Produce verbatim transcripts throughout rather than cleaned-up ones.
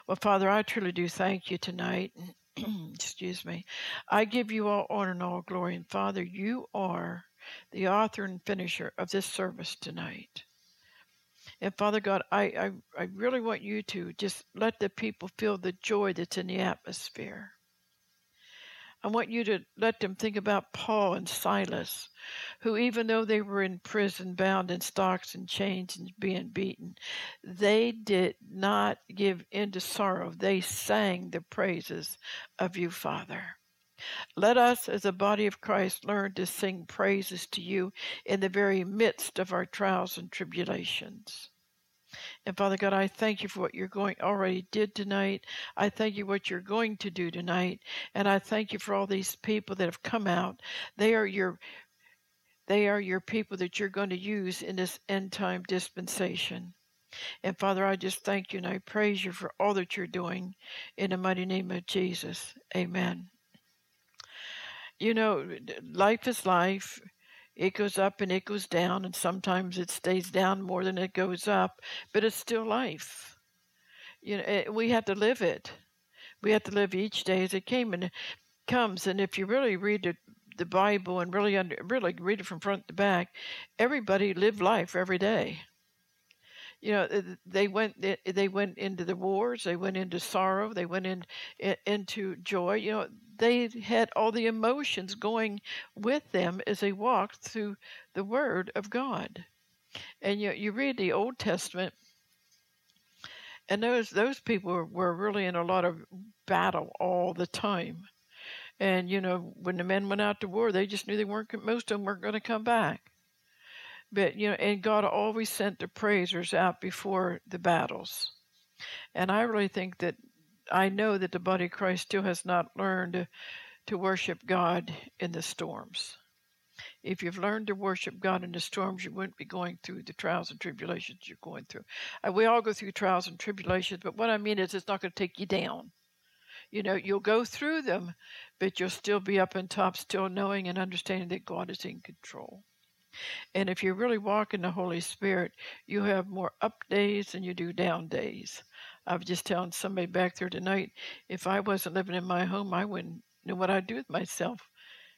Well, Father, I truly do thank you tonight. Excuse me. I give you all honor and all glory. And Father, you are the author and finisher of this service tonight. And Father God, I, I, I really want you to just let the people feel the joy that's in the atmosphere. I want you to let them think about Paul and Silas, who even though they were in prison, bound in stocks and chains and being beaten, they did not give in to sorrow. They sang the praises of you, Father. Let us as a body of Christ learn to sing praises to you in the very midst of our trials and tribulations. And Father God, I thank you for what you're going already did tonight. I thank you for what you're going to do tonight. And I thank you for all these people that have come out. They are your they are your people that you're going to use in this end time dispensation. And Father, I just thank you and I praise you for all that you're doing in the mighty name of Jesus. Amen. You know, life is life. It goes up and it goes down, and sometimes it stays down more than it goes up, but it's still life. You know, it, we have to live it. We have to live each day as it came and it comes. And if you really read the, the Bible and really under, really read it from front to back, everybody lived life every day. You know, they went they went into the wars, they went into sorrow, they went in, into joy. You know, they had all the emotions going with them as they walked through the Word of God. And you you read the Old Testament, and those those people were, were really in a lot of battle all the time. And you know, when the men went out to war, they just knew they weren't most of them weren't going to come back. But, you know, and God always sent the praisers out before the battles. And I really think that, I know that the body of Christ still has not learned to, to worship God in the storms. If you've learned to worship God in the storms, you wouldn't be going through the trials and tribulations you're going through. Uh, we all go through trials and tribulations, but what I mean is it's not going to take you down. You know, you'll go through them, but you'll still be up on top, still knowing and understanding that God is in control. And if you really walk in the Holy Spirit, you have more up days than you do down days. I was just telling somebody back there tonight, if I wasn't living in my home, I wouldn't know what I'd do with myself.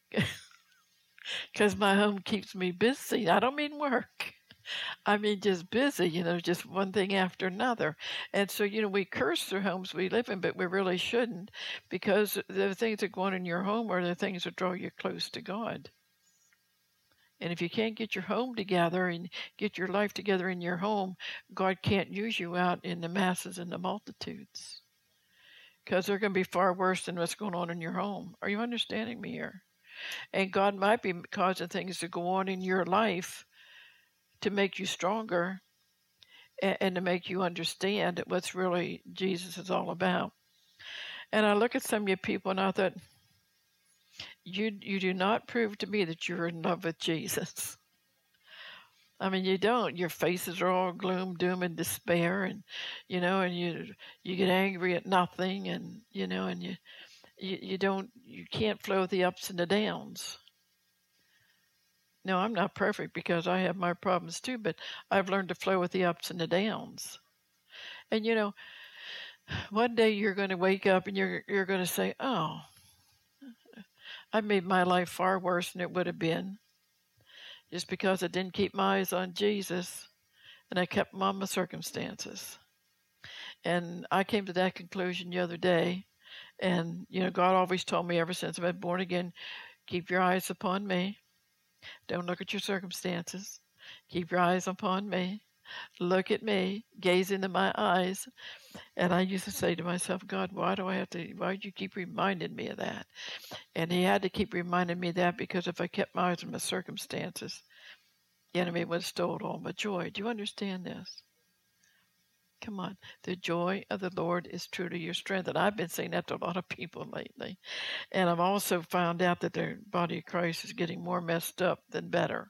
Because my home keeps me busy. I don't mean work. I mean just busy, you know, just one thing after another. And so, you know, we curse the homes we live in, but we really shouldn't, because the things that go on in your home are the things that draw you close to God. And if you can't get your home together and get your life together in your home, God can't use you out in the masses and the multitudes. Because they're going to be far worse than what's going on in your home. Are you understanding me here? And God might be causing things to go on in your life to make you stronger and, and to make you understand what's really Jesus is all about. And I look at some of you people and I thought, You you do not prove to me that you're in love with Jesus. I mean, you don't. Your faces are all gloom, doom, and despair, and you know, and you you get angry at nothing, and you know, and you you, you don't you can't flow with the ups and the downs. No, I'm not perfect because I have my problems too, but I've learned to flow with the ups and the downs. And you know, one day you're going to wake up and you're you're going to say, "Oh, I made my life far worse than it would have been just because I didn't keep my eyes on Jesus and I kept them on my circumstances." And I came to that conclusion the other day. And, you know, God always told me ever since I've been born again, keep your eyes upon me. Don't look at your circumstances. Keep your eyes upon me. Look at me. Gaze into my eyes. And I used to say to myself, God, why do I have to, why do you keep reminding me of that? And he had to keep reminding me of that because if I kept my eyes on my circumstances, the enemy would have stolen all my joy. Do you understand this? Come on. The joy of the Lord is truly your strength. And I've been saying that to a lot of people lately. And I've also found out that the body of Christ is getting more messed up than better.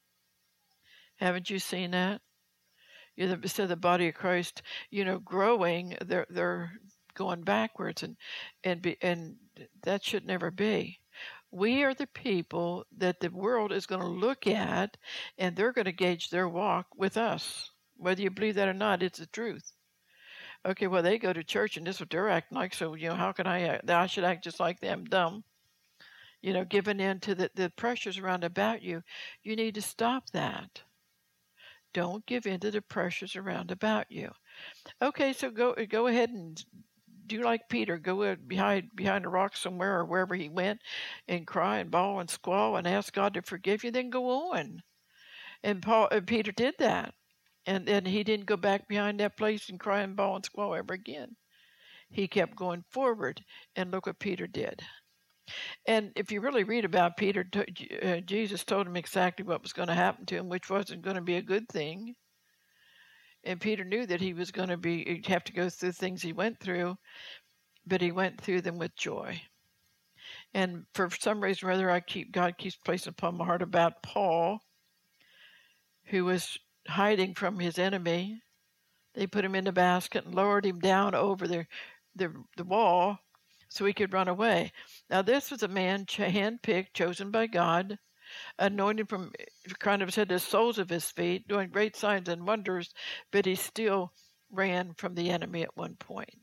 Haven't you seen that? You know, instead of the body of Christ, you know, growing, they're they're going backwards, and and be, and that should never be. We are the people that the world is going to look at, and they're going to gauge their walk with us. Whether you believe that or not, it's the truth. Okay, well, they go to church and this is what they're acting like, so, you know, how can I act? I should act just like them, dumb. You know, giving in to the, the pressures around about you. You need to stop that. Don't give in to the pressures around about you. Okay, so go go ahead and do like Peter. Go behind behind a rock somewhere or wherever he went and cry and bawl and squall and ask God to forgive you, then go on. And Paul and Peter did that. And then he didn't go back behind that place and cry and bawl and squall ever again. He kept going forward. And look what Peter did. And if you really read about Peter, uh, Jesus told him exactly what was going to happen to him, which wasn't going to be a good thing. And Peter knew that he was going to be have to go through things he went through, but he went through them with joy. And for some reason or other, I keep God keeps placing upon my heart about Paul, who was hiding from his enemy. They put him in the basket and lowered him down over the the, the wall so he could run away. Now, this was a man handpicked, chosen by God, anointed from the crown of his head to the soles of his feet, doing great signs and wonders, but he still ran from the enemy at one point.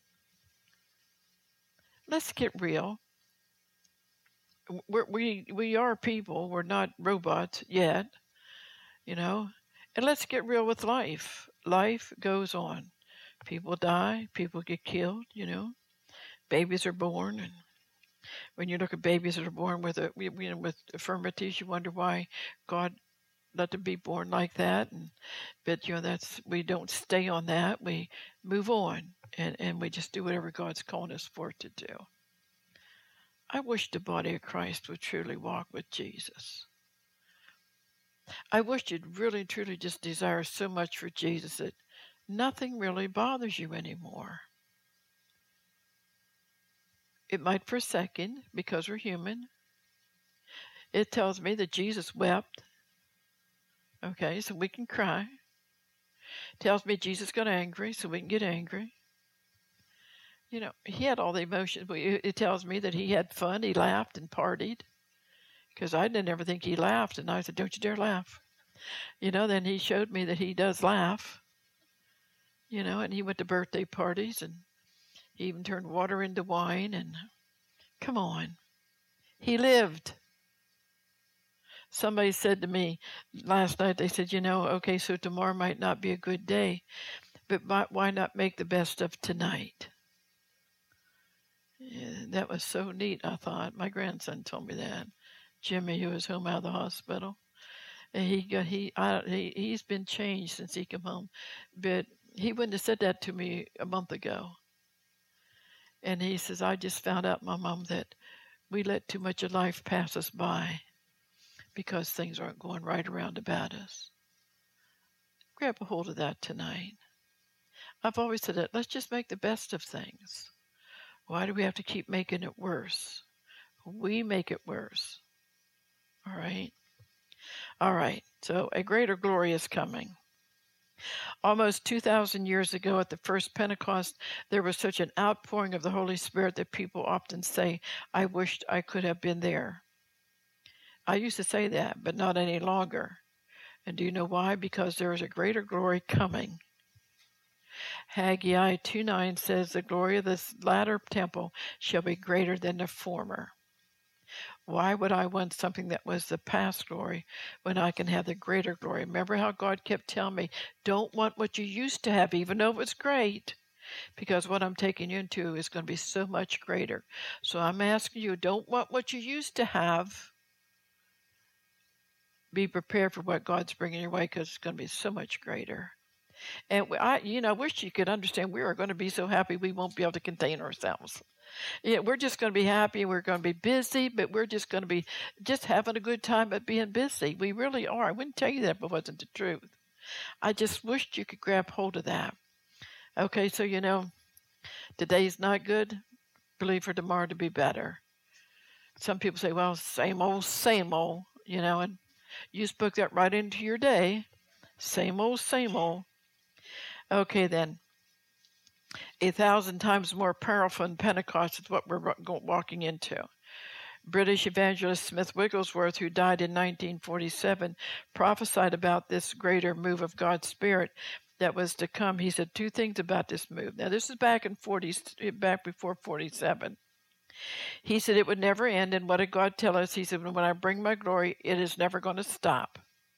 Let's get real. We're, we we are people. We're not robots yet, you know. And let's get real with life. Life goes on. People die. People get killed, you know. Babies are born, and when you look at babies that are born with a, you know, with infirmities, you wonder why God let them be born like that. And but you know that's we don't stay on that. We move on, and and we just do whatever God's calling us for to do. I wish the body of Christ would truly walk with Jesus. I wish you'd really truly just desire so much for Jesus that nothing really bothers you anymore. It might for a second, because we're human. It tells me that Jesus wept. Okay, so we can cry. It tells me Jesus got angry, so we can get angry. You know, he had all the emotions. It tells me that he had fun, he laughed and partied. Because I didn't ever think he laughed, and I said, don't you dare laugh. You know, then he showed me that he does laugh. You know, and he went to birthday parties, and he even turned water into wine, and come on. He lived. Somebody said to me last night, they said, you know, okay, so tomorrow might not be a good day, but why not make the best of tonight? Yeah, that was so neat, I thought. My grandson told me that. Jimmy, who was home out of the hospital. And he got, he, I, he, he's been changed since he came home, but he wouldn't have said that to me a month ago. And he says, I just found out, my mom, that we let too much of life pass us by because things aren't going right around about us. Grab a hold of that tonight. I've always said that, let's just make the best of things. Why do we have to keep making it worse? We make it worse. All right? All right, so a greater glory is coming. Almost two thousand years ago at the first Pentecost, there was such an outpouring of the Holy Spirit that people often say, I wished I could have been there. I used to say that, but not any longer. And do you know why? Because there is a greater glory coming. Haggai two nine says, the glory of this latter temple shall be greater than the former. Why would I want something that was the past glory when I can have the greater glory? Remember how God kept telling me, don't want what you used to have, even though it was great, because what I'm taking you into is going to be so much greater. So I'm asking you, don't want what you used to have. Be prepared for what God's bringing your way, because it's going to be so much greater. And I, you know, I wish you could understand we are going to be so happy we won't be able to contain ourselves. Yeah, we're just going to be happy. We're going to be busy, but we're just going to be just having a good time at being busy. We really are. I wouldn't tell you that if it wasn't the truth. I just wished you could grab hold of that. Okay, so, you know, today's not good. Believe for tomorrow to be better. Some people say, well, same old, same old, you know, and you spoke that right into your day. Same old, same old. Okay, then. A thousand times more powerful than Pentecost is what we're walking into. British evangelist Smith Wigglesworth, who died in nineteen forty-seven, prophesied about this greater move of God's Spirit. that was to come. He said two things about this move. Now, this is back in forty, back before forty-seven. He said it would never end, and what did God tell us? He said, when I bring my glory, it is never going to stop.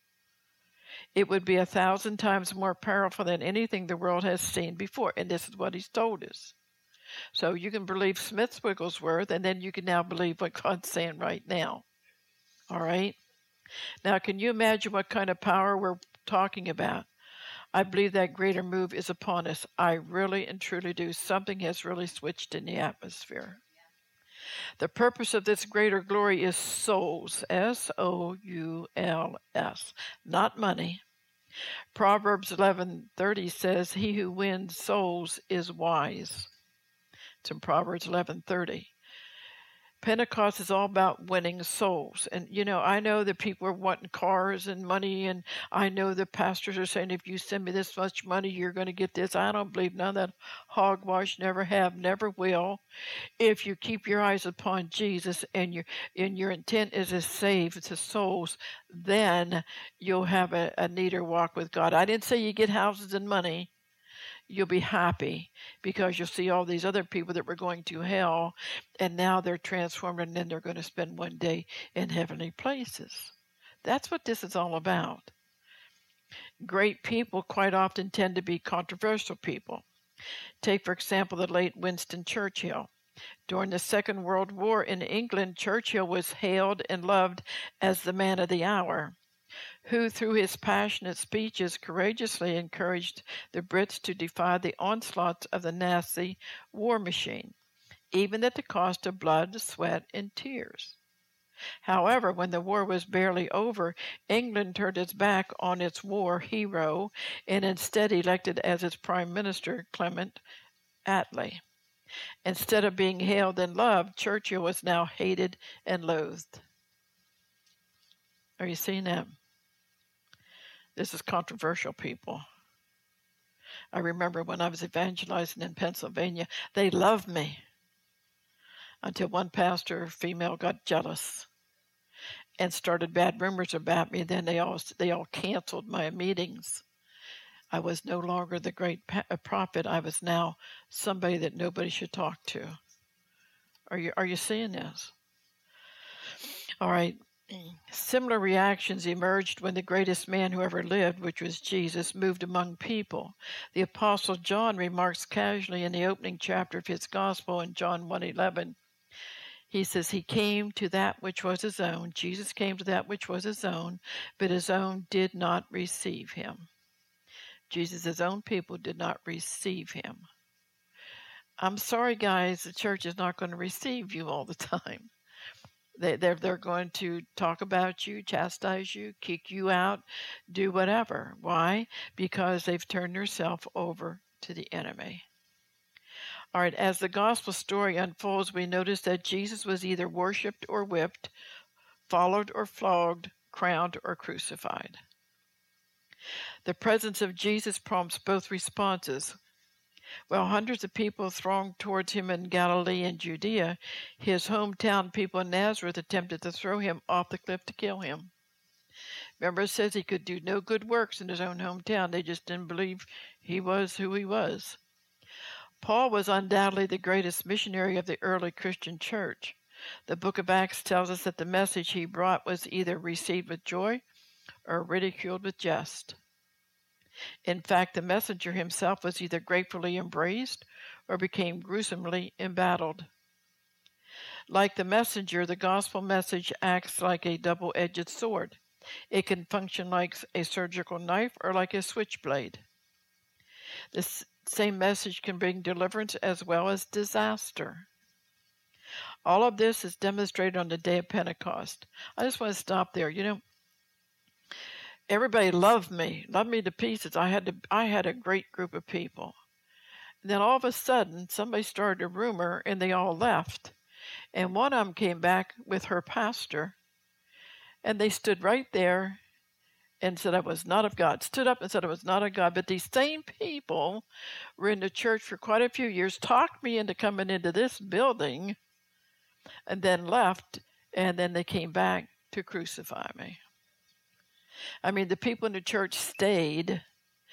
It would be a thousand times more powerful than anything the world has seen before, and this is what he's told us. So you can believe Smith Wigglesworth, and then you can now believe what God's saying right now. All right? Now, can you imagine what kind of power we're talking about? I believe that greater move is upon us. I really and truly do. Something has really switched in the atmosphere. The purpose of this greater glory is souls, S O U L S, not money. Proverbs eleven thirty says, he who wins souls is wise. It's in Proverbs eleven thirty. Pentecost is all about winning souls. And, you know, I know that people are wanting cars and money, and I know the pastors are saying, if you send me this much money, you're going to get this. I don't believe none of that hogwash. Never have, never will. If you keep your eyes upon Jesus and your and your intent is to save the souls, then you'll have a, a neater walk with God. I didn't say you get houses and money. You'll be happy because you'll see all these other people that were going to hell, and now they're transformed, and then they're going to spend one day in heavenly places. That's what this is all about. Great people quite often tend to be controversial people. Take, for example, the late Winston Churchill. During the Second World War in England, Churchill was hailed and loved as the man of the hour, who through his passionate speeches courageously encouraged the Brits to defy the onslaughts of the Nazi war machine, even at the cost of blood, sweat, and tears. However, when the war was barely over, England turned its back on its war hero and instead elected as its prime minister Clement Attlee. Instead of being hailed and loved, Churchill was now hated and loathed. Are you seeing that? This is controversial, people. I remember when I was evangelizing in Pennsylvania, they loved me until one pastor, female, got jealous and started bad rumors about me. Then they all they all canceled my meetings. I was no longer the great prophet. I was now somebody that nobody should talk to. Are you are you seeing this? All right. Similar reactions emerged when the greatest man who ever lived, which was Jesus, moved among people. The Apostle John remarks casually in the opening chapter of his Gospel in John one eleven. He says, he came to that which was his own. Jesus came to that which was his own, but his own did not receive him. Jesus' own people did not receive him. I'm sorry, guys, the church is not going to receive you all the time. They, they're, they're going to talk about you, chastise you, kick you out, do whatever. Why? Because they've turned themselves over to the enemy. All right, as the gospel story unfolds, we notice that Jesus was either worshipped or whipped, followed or flogged, crowned or crucified. The presence of Jesus prompts both responses. While hundreds of people thronged towards him in Galilee and Judea, his hometown people in Nazareth attempted to throw him off the cliff to kill him. Remember, it says he could do no good works in his own hometown. They just didn't believe he was who he was. Paul was undoubtedly the greatest missionary of the early Christian church. The book of Acts tells us that the message he brought was either received with joy or ridiculed with jest. In fact, the messenger himself was either gratefully embraced or became gruesomely embattled. Like the messenger, the gospel message acts like a double-edged sword. It can function like a surgical knife or like a switchblade. This same message can bring deliverance as well as disaster. All of this is demonstrated on the day of Pentecost. I just want to stop there. You know, everybody loved me, loved me to pieces. I had to, I had a great group of people. And then all of a sudden, somebody started a rumor, and they all left. And one of them came back with her pastor, and they stood right there and said I was not of God. Stood up and said I was not of God. But these same people were in the church for quite a few years, talked me into coming into this building, and then left, and then they came back to crucify me. I mean, the people in the church stayed,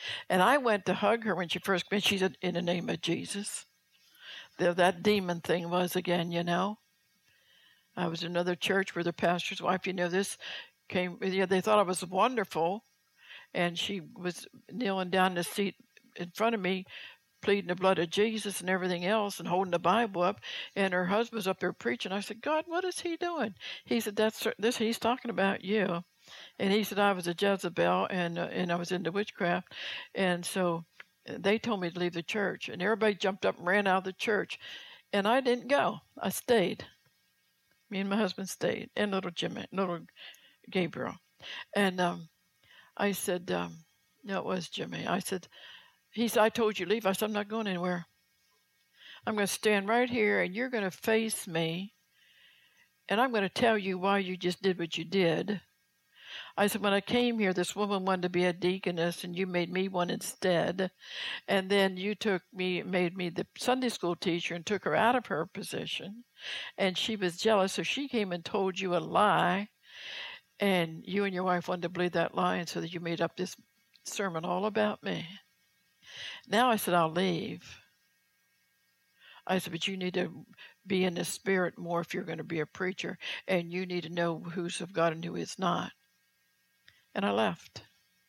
And I went to hug her when she first came. She said, in the name of Jesus. There, that demon thing was again, you know. I was in another church where the pastor's wife, you know, this came, you know, they thought I was wonderful. And she was kneeling down in the seat in front of me, pleading the blood of Jesus and everything else and holding the Bible up. And her husband was up there preaching. I said, God, what is he doing? He said, that's this, he's talking about you. And he said, I was a Jezebel and, uh, and I was into witchcraft. And so they told me to leave the church. And everybody jumped up and ran out of the church. And I didn't go. I stayed. Me and my husband stayed. And little Jimmy, little Gabriel. And um, I said, um, no, it was Jimmy. I said, he said, I told you to leave. I said, I'm not going anywhere. I'm going to stand right here and you're going to face me. And I'm going to tell you why you just did what you did. I said, when I came here, this woman wanted to be a deaconess and you made me one instead. And then you took me, made me the Sunday school teacher and took her out of her position. And she was jealous, so she came and told you a lie. And you and your wife wanted to believe that lie, and so that you made up this sermon all about me. Now I said, I'll leave. I said, but you need to be in the spirit more if you're going to be a preacher, and you need to know who's of God and who is not. And I left.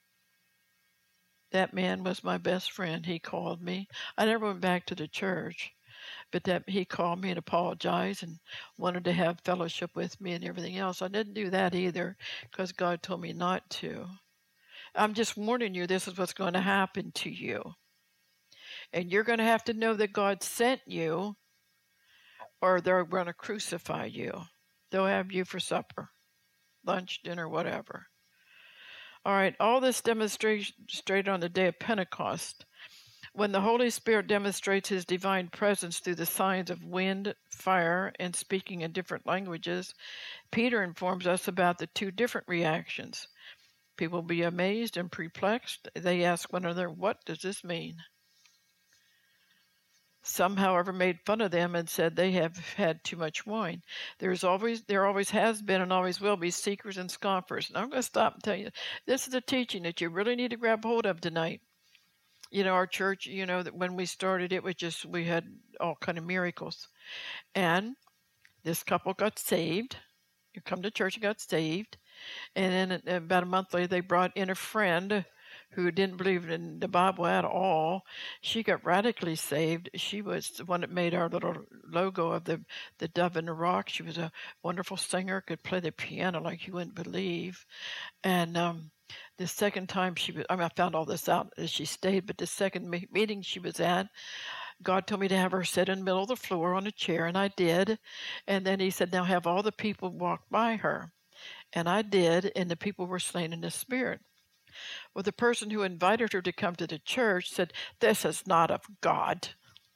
That man was my best friend. He called me. I never went back to the church, but that he called me and apologized and wanted to have fellowship with me and everything else. I didn't do that either because God told me not to. I'm just warning you, this is what's going to happen to you. And you're going to have to know that God sent you, or they're going to crucify you. They'll have you for supper, lunch, dinner, whatever. All right, all this demonstrated on the day of Pentecost, when the Holy Spirit demonstrates his divine presence through the signs of wind, fire, and speaking in different languages. Peter informs us about the two different reactions. People will be amazed and perplexed. They ask one another, what does this mean? Some, however, made fun of them and said they have had too much wine. There's always, there always has been and always will be seekers and scoffers. And I'm going to stop and tell you, this is a teaching that you really need to grab hold of tonight. You know, our church, you know, that when we started, it was just, we had all kind of miracles. And this couple got saved. You come to church and got saved. And then about a month later, they brought in a friend who didn't believe in the Bible at all. She got radically saved. She was the one that made our little logo of the, the dove in the rock. She was a wonderful singer, could play the piano like you wouldn't believe. And um, the second time she was, I mean, I found all this out as she stayed, but the second me- meeting she was at, God told me to have her sit in the middle of the floor on a chair, and I did. And then he said, now have all the people walk by her. And I did, and the people were slain in the spirit. Well, the person who invited her to come to the church said, this is not of God.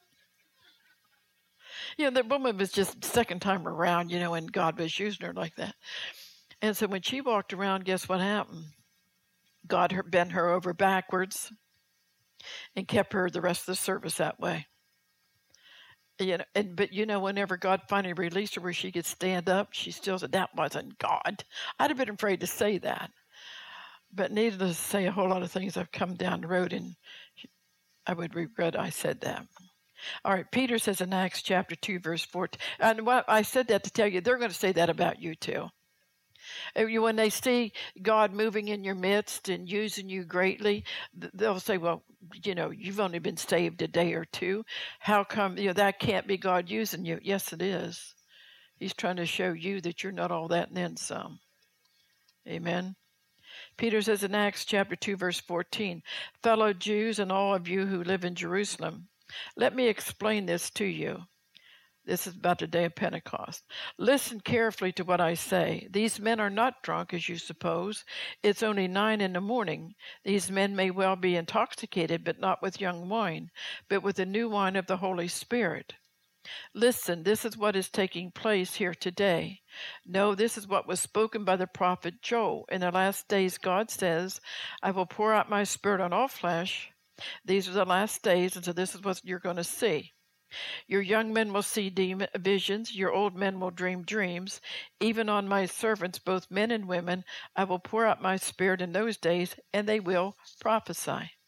You know, the woman was just second time around, you know, and God was using her like that. And so when she walked around, guess what happened? God bent her over backwards and kept her the rest of the service that way. You know, and but you know, whenever God finally released her where she could stand up, she still said, that wasn't God. I'd have been afraid to say that. But needless to say, a whole lot of things have come down the road, and I would regret I said that. All right, Peter says in Acts chapter two, verse fourteen, and what I said that to tell you, they're going to say that about you too. When they see God moving in your midst and using you greatly, they'll say, well, you know, you've only been saved a day or two. How come, you know, that can't be God using you? Yes, it is. He's trying to show you that you're not all that and then some. Amen. Peter says in Acts chapter two, verse fourteen, fellow Jews and all of you who live in Jerusalem, let me explain this to you. This is about the day of Pentecost. Listen carefully to what I say. These men are not drunk, as you suppose. It's only nine in the morning. These men may well be intoxicated, but not with young wine, but with the new wine of the Holy Spirit. Listen, this is what is taking place here today. No, this is what was spoken by the prophet Joel. In the last days, God says, I will pour out my spirit on all flesh. These are the last days, and so this is what you're going to see. Your young men will see demon visions. Your old men will dream dreams. Even on my servants, both men and women, I will pour out my spirit in those days, and they will prophesy.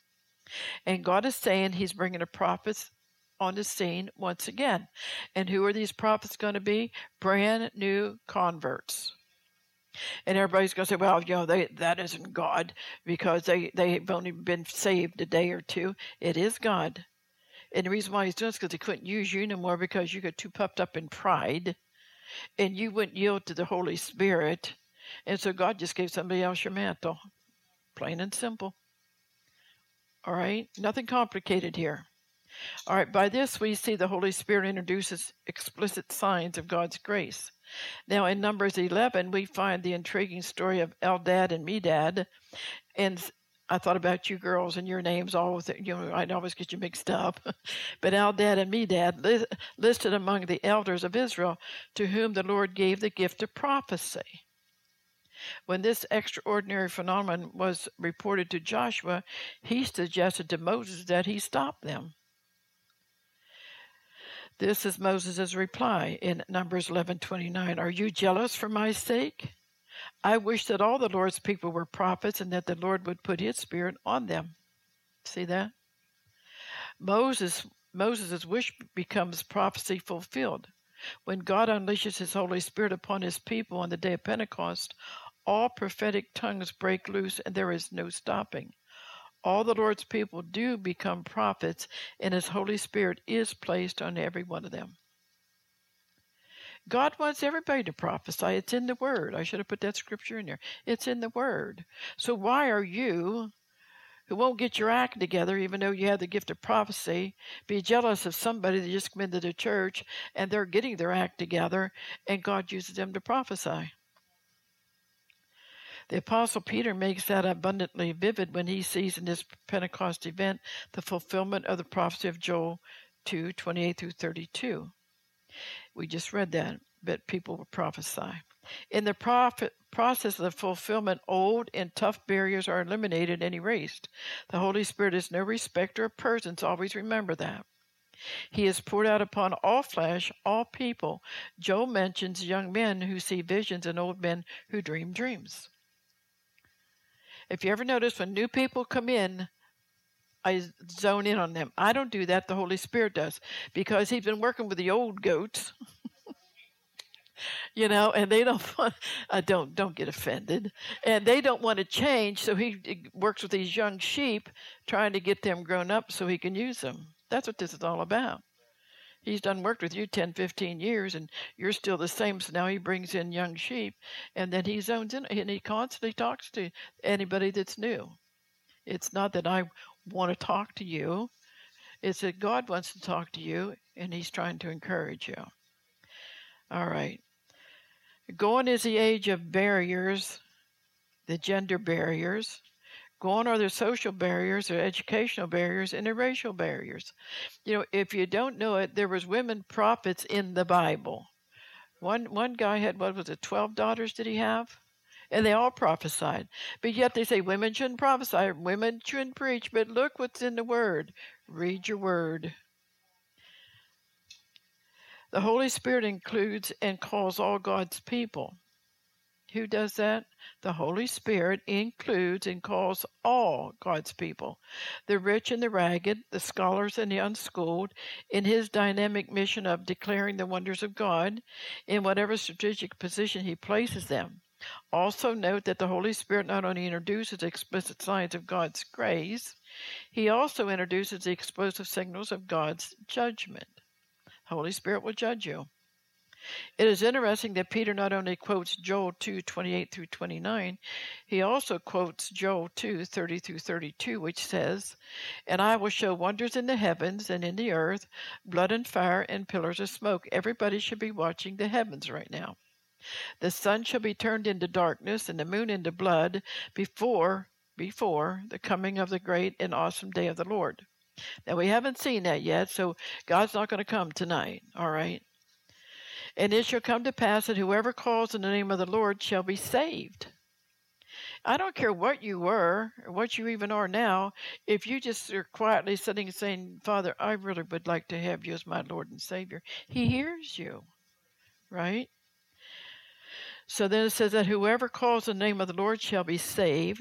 And God is saying he's bringing the prophets on the scene once again. And who are these prophets going to be? Brand new converts. And everybody's going to say, well, you know, they, that isn't God because they, they've only been saved a day or two. It is God. And the reason why he's doing this is because he couldn't use you no more because you got too puffed up in pride and you wouldn't yield to the Holy Spirit. And so God just gave somebody else your mantle. Plain and simple. All right? Nothing complicated here. All right, by this we see the Holy Spirit introduces explicit signs of God's grace. Now in Numbers eleven, we find the intriguing story of Eldad and Medad. And I thought about you girls and your names all with it. You know, I'd always get you mixed up. But Eldad and Medad li- listed among the elders of Israel to whom the Lord gave the gift of prophecy. When this extraordinary phenomenon was reported to Joshua, he suggested to Moses that he stop them. This is Moses' reply in Numbers eleven twenty-nine. Are you jealous for my sake? I wish that all the Lord's people were prophets and that the Lord would put his spirit on them. See that? Moses, Moses' wish becomes prophecy fulfilled. When God unleashes his Holy Spirit upon his people on the day of Pentecost, all prophetic tongues break loose and there is no stopping. All the Lord's people do become prophets, and his Holy Spirit is placed on every one of them. God wants everybody to prophesy. It's in the Word. I should have put that scripture in there. It's in the Word. So why are you, who won't get your act together, even though you have the gift of prophecy, be jealous of somebody that just come into the church and they're getting their act together and God uses them to prophesy? The Apostle Peter makes that abundantly vivid when he sees in this Pentecost event the fulfillment of the prophecy of Joel two twenty-eight through thirty-two. We just read that, but people will prophesy. In the prophet, process of the fulfillment, old and tough barriers are eliminated and erased. The Holy Spirit is no respecter of persons. Always remember that. He is poured out upon all flesh, all people. Joel mentions young men who see visions and old men who dream dreams. If you ever notice when new people come in, I zone in on them. I don't do that. The Holy Spirit does, because he's been working with the old goats, you know, and they don't want, uh, don't don't get offended, and they don't want to change. So he works with these young sheep, trying to get them grown up so he can use them. That's what this is all about. He's done worked with you ten, fifteen years, and you're still the same. So now he brings in young sheep, and then he zones in, and he constantly talks to anybody that's new. It's not that I want to talk to you. It's that God wants to talk to you, and he's trying to encourage you. All right. Gone is the age of barriers, the gender barriers. Gone are the social barriers, the educational barriers, and the racial barriers. You know, if you don't know it, there was women prophets in the Bible. One one guy had, what was it, twelve daughters did he have? And they all prophesied. But yet they say women shouldn't prophesy, women shouldn't preach. But look what's in the Word. Read your Word. The Holy Spirit includes and calls all God's people. Who does that? The Holy Spirit includes and calls all God's people, the rich and the ragged, the scholars and the unschooled, in his dynamic mission of declaring the wonders of God in whatever strategic position he places them. Also note that the Holy Spirit not only introduces explicit signs of God's grace, he also introduces the explosive signals of God's judgment. The Holy Spirit will judge you. It is interesting that Peter not only quotes Joel two twenty-eight through twenty-nine, he also quotes Joel two thirty through thirty-two, which says, "And I will show wonders in the heavens and in the earth, blood and fire and pillars of smoke." Everybody should be watching the heavens right now. "The sun shall be turned into darkness and the moon into blood before, before the coming of the great and awesome day of the Lord." Now, we haven't seen that yet, so God's not going to come tonight, all right? "And it shall come to pass that whoever calls in the name of the Lord shall be saved." I don't care what you were, or what you even are now, if you just are quietly sitting and saying, "Father, I really would like to have you as my Lord and Savior," he hears you, right? So then it says that whoever calls in the name of the Lord shall be saved.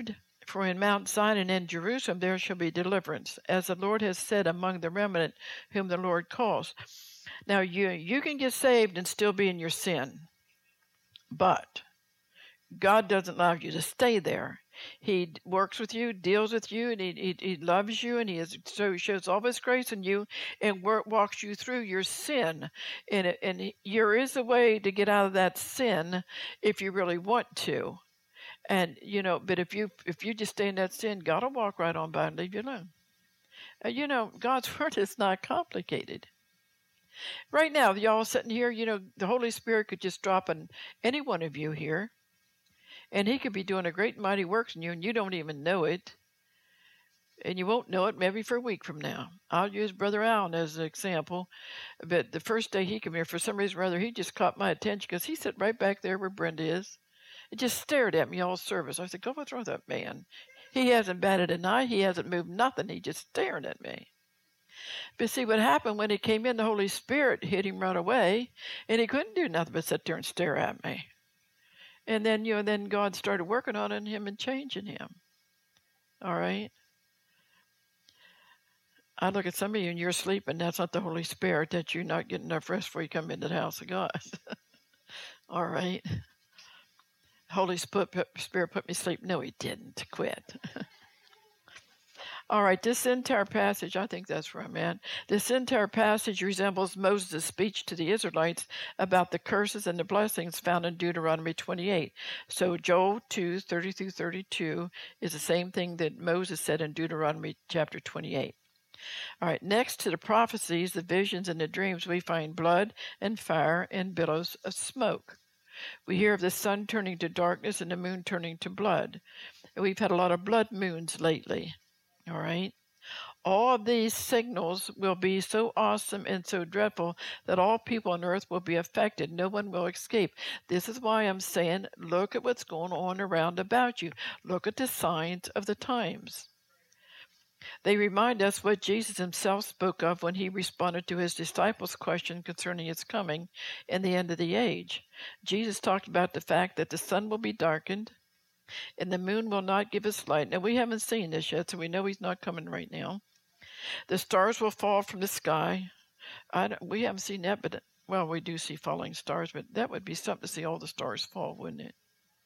For in Mount Zion and in Jerusalem there shall be deliverance, as the Lord has said, among the remnant whom the Lord calls. Now, you, you can get saved and still be in your sin, but God doesn't allow you to stay there. He works with you, deals with you, and he, he, he loves you, and he is, so he shows all his grace in you and work, walks you through your sin. And, it, and he, there is a way to get out of that sin if you really want to. And, you know, but if you if you just stay in that sin, God will walk right on by and leave you alone. Uh, you know, God's word is not complicated. Right now, y'all sitting here, you know, the Holy Spirit could just drop on any one of you here, and he could be doing a great and mighty work in you, and you don't even know it. And you won't know it maybe for a week from now. I'll use Brother Allen as an example. But the first day he came here, for some reason or other, he just caught my attention because he sat right back there where Brenda is. It just stared at me all service. I said, "Go, what's wrong with that man? He hasn't batted an eye. He hasn't moved nothing. He just staring at me." But see, what happened when he came in, the Holy Spirit hit him right away, and he couldn't do nothing but sit there and stare at me. And then, you know, then God started working on him and changing him. All right? I look at some of you and you're sleeping. That's not the Holy Spirit. That you're not getting enough rest before you come into the house of God. All right? Holy Spirit put me to sleep. No, he didn't. Quit. All right, this entire passage, I think that's where I'm at. This entire passage resembles Moses' speech to the Israelites about the curses and the blessings found in Deuteronomy twenty-eight. So Joel two, thirty through thirty-two is the same thing that Moses said in Deuteronomy chapter twenty-eight. All right, next to the prophecies, the visions, and the dreams, we find blood and fire and billows of smoke. We hear of the sun turning to darkness and the moon turning to blood. And we've had a lot of blood moons lately. All right. All of these signals will be so awesome and so dreadful that all people on earth will be affected. No one will escape. This is why I'm saying, look at what's going on around about you. Look at the signs of the times. They remind us what Jesus himself spoke of when he responded to his disciples' question concerning his coming and the end of the age. Jesus talked about the fact that the sun will be darkened and the moon will not give its light. Now, we haven't seen this yet, so we know he's not coming right now. The stars will fall from the sky. I don't, we haven't seen that, but, well, we do see falling stars, but that would be something to see all the stars fall, wouldn't it?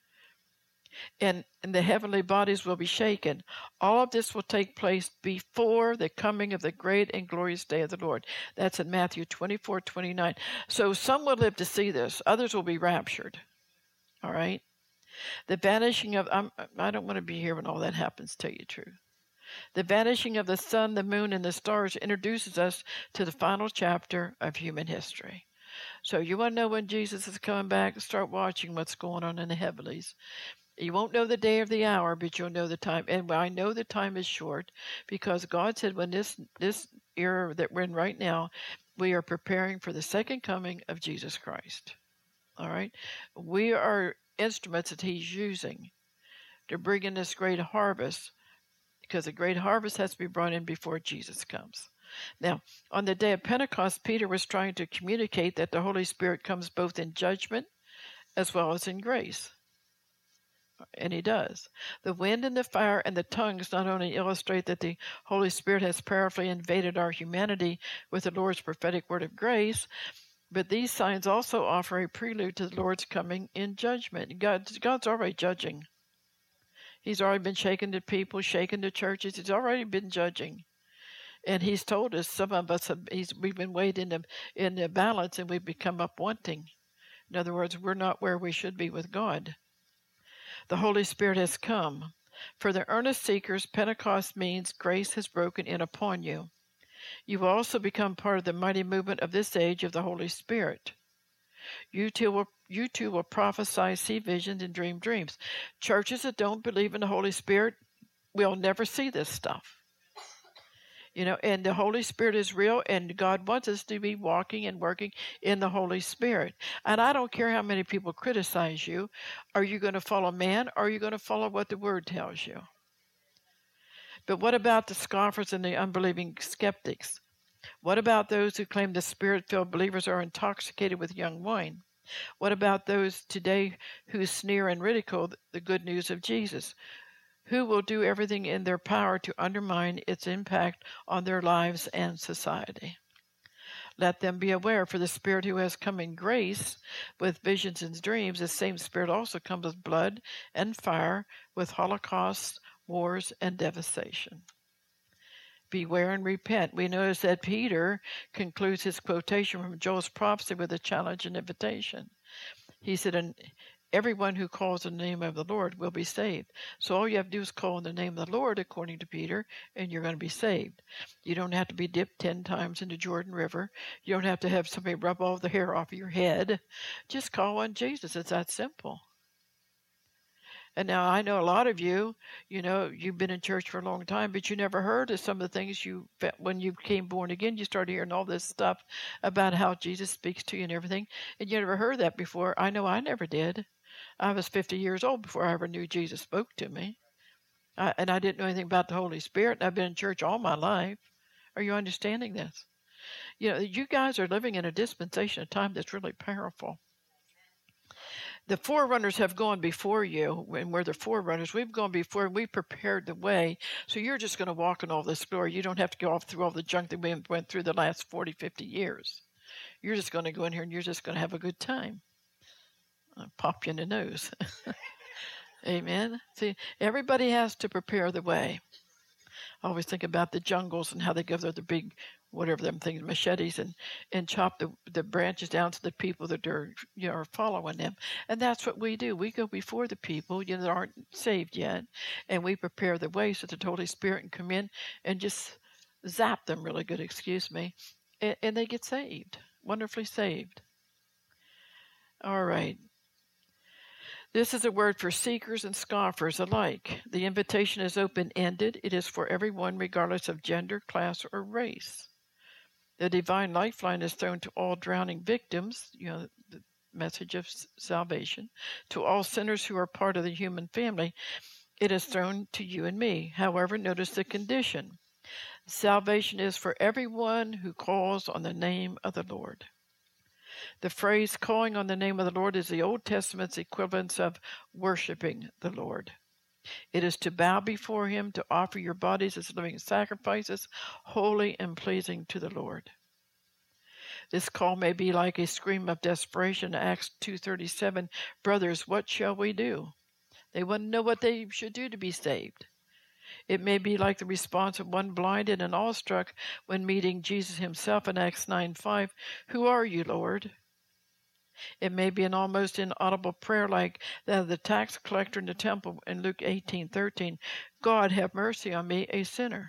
And, and the heavenly bodies will be shaken. All of this will take place before the coming of the great and glorious day of the Lord. That's in Matthew twenty-four, twenty-nine. So some will live to see this. Others will be raptured. All right? The vanishing of, I'm, I don't want to be here when all that happens, tell you the truth. The vanishing of the sun, the moon, and the stars introduces us to the final chapter of human history. So you want to know when Jesus is coming back? Start watching what's going on in the heavenlies. You won't know the day or the hour, but you'll know the time. And I know the time is short because God said when this this era that we're in right now, we are preparing for the second coming of Jesus Christ. All right? We are instruments that he's using to bring in this great harvest because the great harvest has to be brought in before Jesus comes. Now, on the day of Pentecost, Peter was trying to communicate that the Holy Spirit comes both in judgment as well as in grace. And he does. The wind and the fire and the tongues not only illustrate that the Holy Spirit has powerfully invaded our humanity with the Lord's prophetic word of grace, but these signs also offer a prelude to the Lord's coming in judgment. God, God's already judging. He's already been shaking the people, shaking the churches. He's already been judging. And he's told us, some of us, have, he's, we've been weighed in the, in the balance and we've become up wanting. In other words, we're not where we should be with God. The Holy Spirit has come. For the earnest seekers, Pentecost means grace has broken in upon you. You will also become part of the mighty movement of this age of the Holy Spirit. You too will, you too will prophesy, see visions, and dream dreams. Churches that don't believe in the Holy Spirit will never see this stuff. You know, and the Holy Spirit is real, and God wants us to be walking and working in the Holy Spirit. And I don't care how many people criticize you. Are you going to follow man, or are you going to follow what the Word tells you? But what about the scoffers and the unbelieving skeptics? What about those who claim the Spirit-filled believers are intoxicated with young wine? What about those today who sneer and ridicule the good news of Jesus? who will do everything in their power to undermine its impact on their lives and society. Let them be aware, for the Spirit who has come in grace with visions and dreams, the same Spirit also comes with blood and fire, with holocausts, wars, and devastation. Beware and repent. We notice that Peter concludes his quotation from Joel's prophecy with a challenge and invitation. He said, and everyone who calls on the name of the Lord will be saved. So all you have to do is call on the name of the Lord, according to Peter, and you're going to be saved. You don't have to be dipped ten times in the Jordan River. You don't have to have somebody rub all the hair off of your head. Just call on Jesus. It's that simple. And now I know a lot of you, you know, you've been in church for a long time, but you never heard of some of the things you, when you became born again, you started hearing all this stuff about how Jesus speaks to you and everything. And you never heard that before. I know I never did. I was fifty years old before I ever knew Jesus spoke to me. I, and I didn't know anything about the Holy Spirit. And I've been in church all my life. Are you understanding this? You know, you guys are living in a dispensation of time that's really powerful. The forerunners have gone before you, and we're the forerunners. We've gone before, and we prepared the way. So you're just going to walk in all this glory. You don't have to go off through all the junk that we went through the last forty, fifty years. You're just going to go in here, and you're just going to have a good time. I'll pop you in the nose. Amen. See, everybody has to prepare the way. I always think about the jungles and how they go through the big, whatever them things, machetes, and, and chop the, the branches down to the people that are, you know, are following them. And that's what we do. We go before the people, you know, that aren't saved yet, and we prepare the way so that the Holy Spirit can come in and just zap them really good, excuse me, and, and they get saved, wonderfully saved. All right. This is a word for seekers and scoffers alike. The invitation is open-ended. It is for everyone, regardless of gender, class, or race. The divine lifeline is thrown to all drowning victims, you know, the message of salvation, to all sinners who are part of the human family. It is thrown to you and me. However, notice the condition. Salvation is for everyone who calls on the name of the Lord. The phrase calling on the name of the Lord is the Old Testament's equivalence of worshiping the Lord. It is to bow before him, to offer your bodies as living sacrifices, holy and pleasing to the Lord. This call may be like a scream of desperation. Acts two thirty-seven, brothers, what shall we do? They want to know what they should do to be saved. It may be like the response of one blinded and awestruck when meeting Jesus himself in Acts nine five, who are you, Lord? It may be an almost inaudible prayer like that of the tax collector in the temple in Luke eighteen thirteen, God, have mercy on me, a sinner.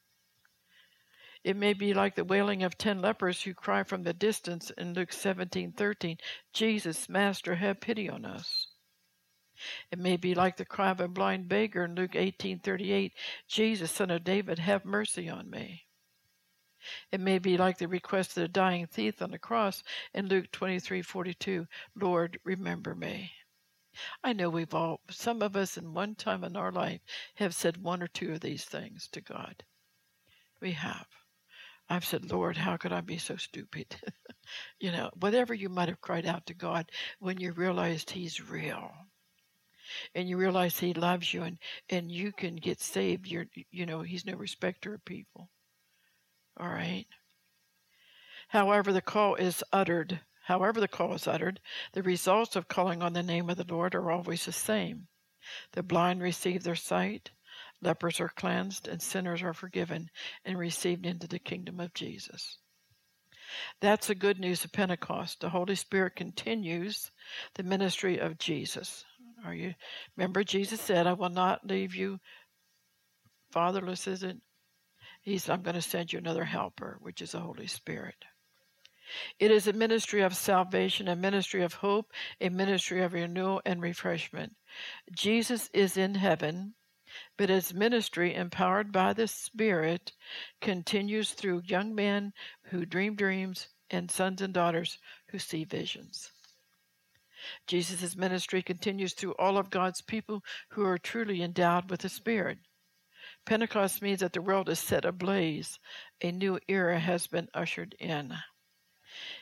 It may be like the wailing of ten lepers who cry from the distance in Luke seventeen thirteen, Jesus, Master, have pity on us. It may be like the cry of a blind beggar in Luke eighteen thirty-eight, Jesus, Son of David, have mercy on me. It may be like the request of the dying thief on the cross in Luke twenty-three forty-two, Lord, remember me. I know we've all, some of us in one time in our life, have said one or two of these things to God. We have. I've said, Lord, how could I be so stupid? You know, whatever you might have cried out to God when you realized he's real. And you realize he loves you, and, and you can get saved. You're, you know, he's no respecter of people. All right. However, the call is uttered. However, the call is uttered, the results of calling on the name of the Lord are always the same. The blind receive their sight, lepers are cleansed, and sinners are forgiven and received into the kingdom of Jesus. That's the good news of Pentecost. The Holy Spirit continues the ministry of Jesus. Are you? Remember, Jesus said, I will not leave you fatherless, is it? He said, I'm going to send you another helper, which is the Holy Spirit. It is a ministry of salvation, a ministry of hope, a ministry of renewal and refreshment. Jesus is in heaven, but his ministry, empowered by the Spirit, continues through young men who dream dreams and sons and daughters who see visions. Jesus' ministry continues through all of God's people who are truly endowed with the Spirit. Pentecost means that the world is set ablaze. A new era has been ushered in.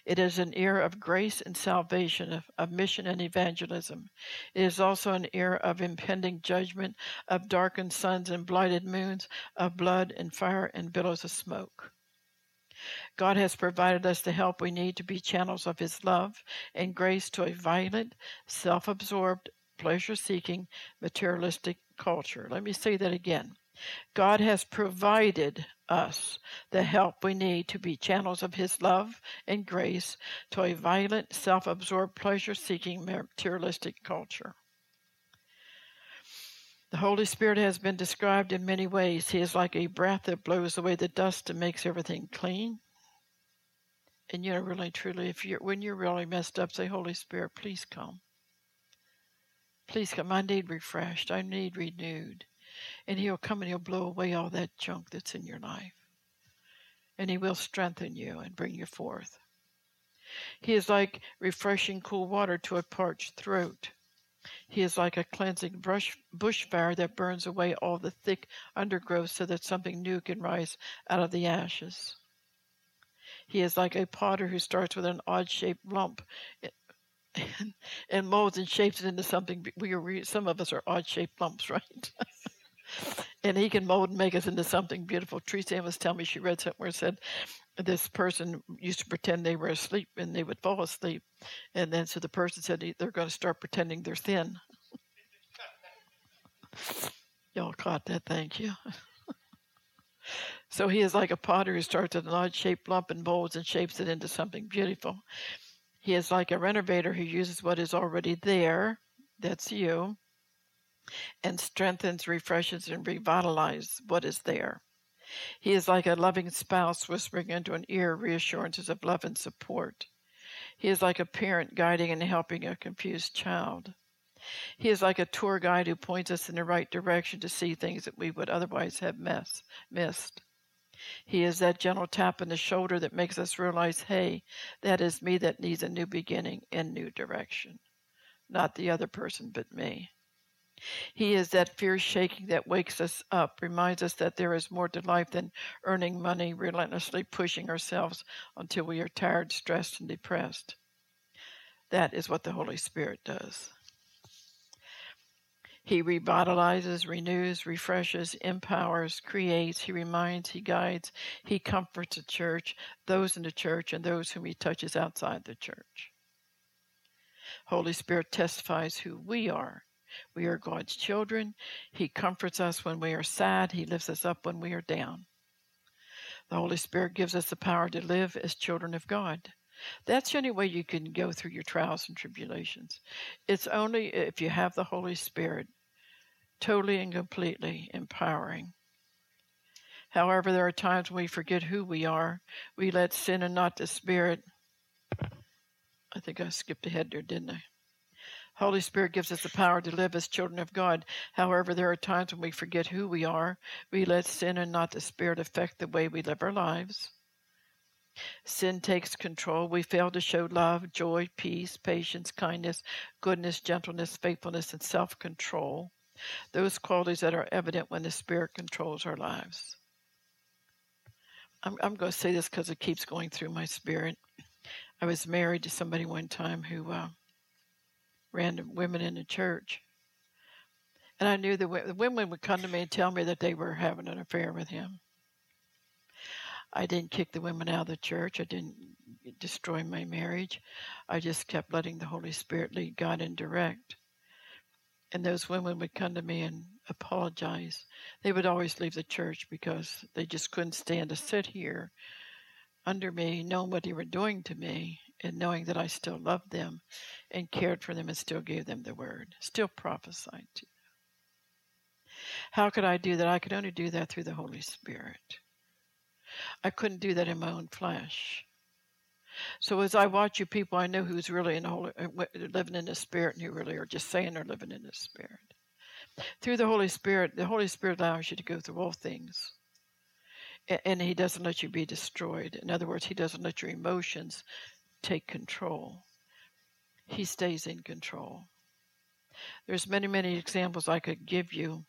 It is an era of grace and salvation, of, of mission and evangelism. It is also an era of impending judgment, of darkened suns and blighted moons, of blood and fire and billows of smoke. God has provided us the help we need to be channels of His love and grace to a violent, self-absorbed, pleasure-seeking, materialistic culture. Let me say that again. God has provided us the help we need to be channels of His love and grace to a violent, self-absorbed, pleasure-seeking, materialistic culture. The Holy Spirit has been described in many ways. He is like a breath that blows away the dust and makes everything clean. And you know, really, truly, if you're when you're really messed up, say, Holy Spirit, please come. Please come. I need refreshed. I need renewed. And He'll come and He'll blow away all that junk that's in your life. And He will strengthen you and bring you forth. He is like refreshing cool water to a parched throat. He is like a cleansing brush, bush fire that burns away all the thick undergrowth so that something new can rise out of the ashes. He is like a potter who starts with an odd-shaped lump and, and molds and shapes it into something. We are, some of us are odd-shaped lumps, right? And He can mold and make us into something beautiful. Teresa Ann was telling me, she read somewhere, said this person used to pretend they were asleep and they would fall asleep. And then so the person said they're going to start pretending they're thin. Y'all caught that, thank you. So He is like a potter who starts with an odd-shaped lump and molds and shapes it into something beautiful. He is like a renovator who uses what is already there, that's you, and strengthens, refreshes, and revitalizes what is there. He is like a loving spouse whispering into an ear reassurances of love and support. He is like a parent guiding and helping a confused child. He is like a tour guide who points us in the right direction to see things that we would otherwise have mess, missed. He is that gentle tap on the shoulder that makes us realize, hey, that is me that needs a new beginning and new direction. Not the other person, but me. He is that fierce shaking that wakes us up, reminds us that there is more to life than earning money, relentlessly pushing ourselves until we are tired, stressed, and depressed. That is what the Holy Spirit does. He revitalizes, renews, refreshes, empowers, creates. He reminds, He guides, He comforts the church, those in the church, and those whom He touches outside the church. Holy Spirit testifies who we are. We are God's children. He comforts us when we are sad. He lifts us up when we are down. The Holy Spirit gives us the power to live as children of God. That's the only way you can go through your trials and tribulations. It's only if you have the Holy Spirit totally and completely empowering. However, there are times when we forget who we are. We let sin and not the Spirit. I think I skipped ahead there, didn't I? Holy Spirit gives us the power to live as children of God. However, there are times when we forget who we are. We let sin and not the Spirit affect the way we live our lives. Sin takes control. We fail to show love, joy, peace, patience, kindness, goodness, gentleness, faithfulness, and self-control. Those qualities that are evident when the Spirit controls our lives. I'm, I'm going to say this because it keeps going through my spirit. I was married to somebody one time who uh, ran women in the church. And I knew that the women would come to me and tell me that they were having an affair with him. I didn't kick the women out of the church. I didn't destroy my marriage. I just kept letting the Holy Spirit lead, guide, and direct. And those women would come to me and apologize. They would always leave the church because they just couldn't stand to sit here under me, knowing what they were doing to me, and knowing that I still loved them and cared for them and still gave them the word, still prophesied to them. How could I do that? I could only do that through the Holy Spirit. I couldn't do that in my own flesh. So as I watch you people, I know who's really in the Holy, living in the Spirit and who really are just saying they're living in the Spirit. Through the Holy Spirit, the Holy Spirit allows you to go through all things. And He doesn't let you be destroyed. In other words, He doesn't let your emotions take control. He stays in control. There's many, many examples I could give you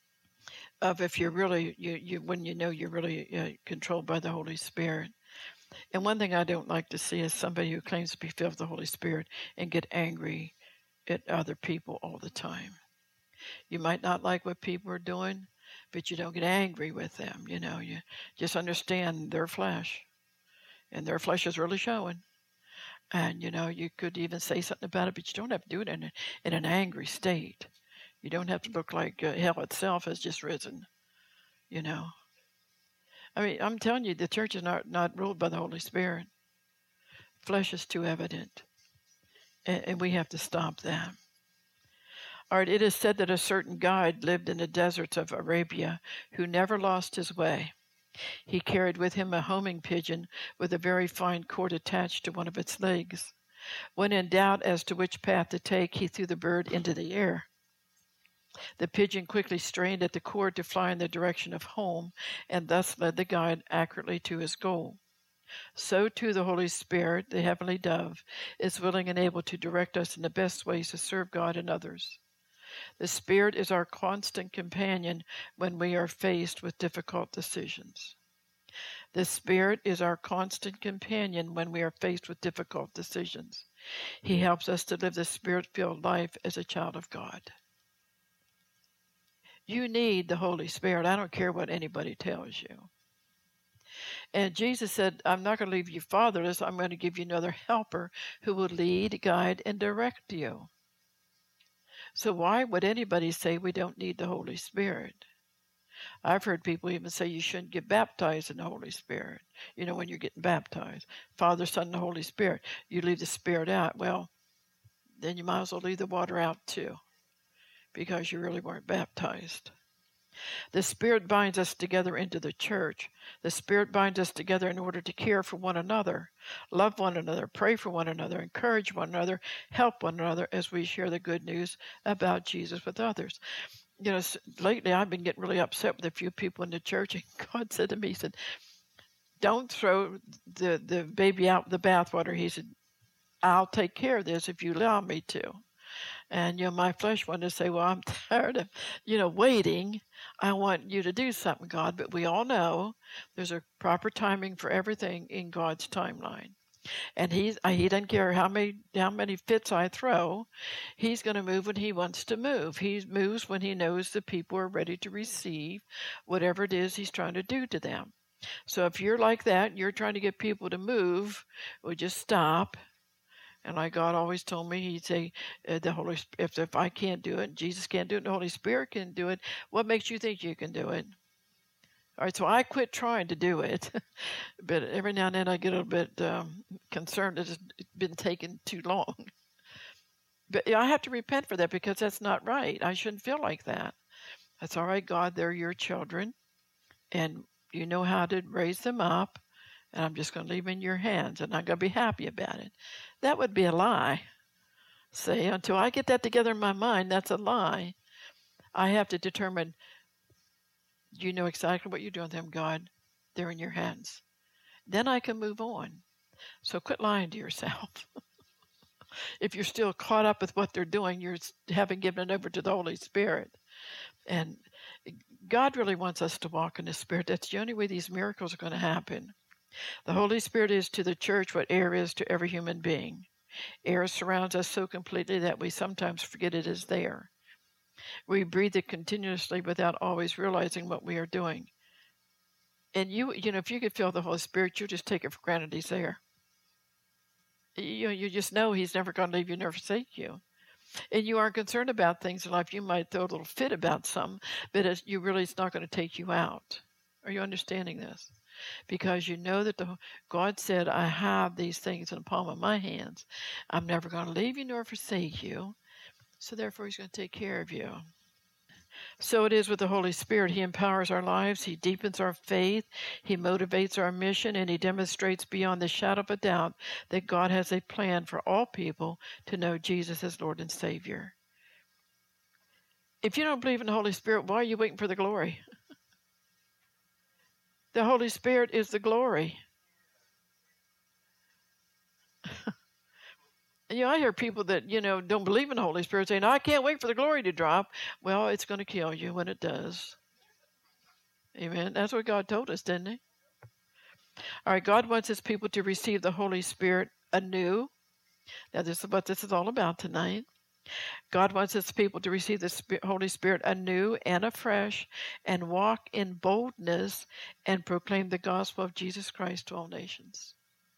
of if you're really, you, you when you know you're really uh, controlled by the Holy Spirit. And one thing I don't like to see is somebody who claims to be filled with the Holy Spirit and get angry at other people all the time. You might not like what people are doing, but you don't get angry with them. You know, you just understand their flesh, and their flesh is really showing. And, you know, you could even say something about it, but you don't have to do it in, a, in an angry state. You don't have to look like uh, hell itself has just risen, you know. I mean, I'm telling you, the church is not, not ruled by the Holy Spirit. Flesh is too evident, and, and we have to stop that. All right, it is said that a certain guide lived in the deserts of Arabia who never lost his way. He carried with him a homing pigeon with a very fine cord attached to one of its legs. When in doubt as to which path to take, he threw the bird into the air. The pigeon quickly strained at the cord to fly in the direction of home, and thus led the guide accurately to his goal. So too the Holy Spirit, the heavenly dove, is willing and able to direct us in the best ways to serve God and others. The Spirit is our constant companion when we are faced with difficult decisions. The Spirit is our constant companion when we are faced with difficult decisions. He helps us to live the Spirit-filled life as a child of God. You need the Holy Spirit. I don't care what anybody tells you. And Jesus said, I'm not going to leave you fatherless. I'm going to give you another helper who will lead, guide, and direct you. So why would anybody say we don't need the Holy Spirit? I've heard people even say you shouldn't get baptized in the Holy Spirit. You know, when you're getting baptized, Father, Son, and the Holy Spirit, you leave the Spirit out. Well, then you might as well leave the water out too, because you really weren't baptized. The Spirit binds us together into the church. The Spirit binds us together in order to care for one another, love one another, pray for one another, encourage one another, help one another as we share the good news about Jesus with others. You know, lately I've been getting really upset with a few people in the church, and God said to me, he said, don't throw the, the baby out with the bathwater. He said, I'll take care of this if you allow me to. And, you know, my flesh wanted to say, well, I'm tired of, you know, waiting. I want you to do something, God. But we all know there's a proper timing for everything in God's timeline. And he's, he doesn't care how many, how many fits I throw. He's going to move when he wants to move. He moves when he knows the people are ready to receive whatever it is he's trying to do to them. So if you're like that, you're trying to get people to move, well, just stop. And like God always told me, he'd say, uh, the Holy, if, if I can't do it, Jesus can't do it, and the Holy Spirit can do it, what makes you think you can do it? All right, so I quit trying to do it. But every now and then I get a little bit um, concerned that it's been taking too long. But I have to repent for that, because that's not right. I shouldn't feel like that. That's all right, God, they're your children, and you know how to raise them up. And I'm just going to leave them in your hands, and I'm going to be happy about it. That would be a lie. See, until I get that together in my mind, that's a lie. I have to determine, you know exactly what you're doing with them, God. They're in your hands. Then I can move on. So quit lying to yourself. If you're still caught up with what they're doing, you haven't given it over to the Holy Spirit. And God really wants us to walk in the Spirit. That's the only way these miracles are going to happen. The Holy Spirit is to the church what air is to every human being. Air surrounds us so completely that we sometimes forget it is there. We breathe it continuously without always realizing what we are doing. And you, you know, if you could feel the Holy Spirit, you just take it for granted he's there. You, you just know he's never going to leave you nor forsake you. And you aren't concerned about things in life. You might throw a little fit about some, but it's, you really, it's not going to take you out. Are you understanding this? Because you know that the, God said, I have these things in the palm of my hands. I'm never going to leave you nor forsake you. So therefore, he's going to take care of you. So it is with the Holy Spirit. He empowers our lives. He deepens our faith. He motivates our mission. And he demonstrates beyond the shadow of a doubt that God has a plan for all people to know Jesus as Lord and Savior. If you don't believe in the Holy Spirit, why are you waiting for the glory? The Holy Spirit is the glory. You know, I hear people that, you know, don't believe in the Holy Spirit saying, I can't wait for the glory to drop. Well, it's going to kill you when it does. Amen. That's what God told us, didn't he? All right, God wants his people to receive the Holy Spirit anew. Now, this is what this is all about tonight. God wants his people to receive the Sp- Holy Spirit anew and afresh and walk in boldness and proclaim the gospel of Jesus Christ to all nations.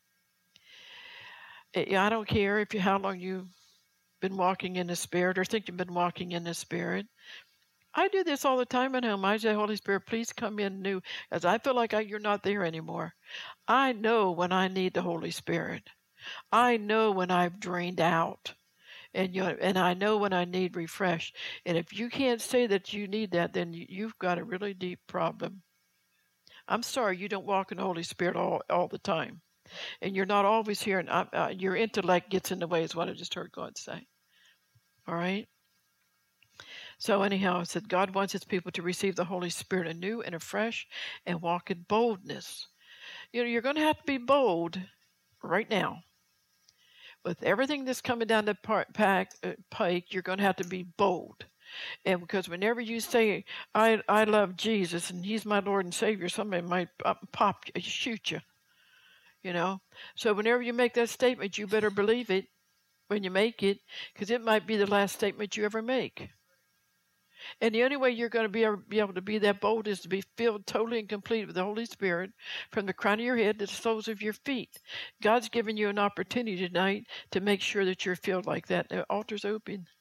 I I don't care if you how long you've been walking in the Spirit or think you've been walking in the Spirit. I do this all the time at home. I say, Holy Spirit, please come in new, as I feel like I, you're not there anymore. I know when I need the Holy Spirit. I know when I've drained out. And you and I know when I need refresh. And if you can't say that you need that, then you, you've got a really deep problem. I'm sorry you don't walk in the Holy Spirit all, all the time. And you're not always here, and uh, uh, your intellect gets in the way, is what I just heard God say. All right? So anyhow, I said God wants his people to receive the Holy Spirit anew and afresh and walk in boldness. You know, you're going to have to be bold right now. With everything that's coming down the par- pack, uh, pike, you're going to have to be bold. And because whenever you say, I, I love Jesus and he's my Lord and Savior, somebody might uh, pop, you, shoot you, you know. So whenever you make that statement, you better believe it when you make it, because it might be the last statement you ever make. And the only way you're going to be able, be able to be that bold is to be filled totally and complete with the Holy Spirit from the crown of your head to the soles of your feet. God's given you an opportunity tonight to make sure that you're filled like that. The altar's open.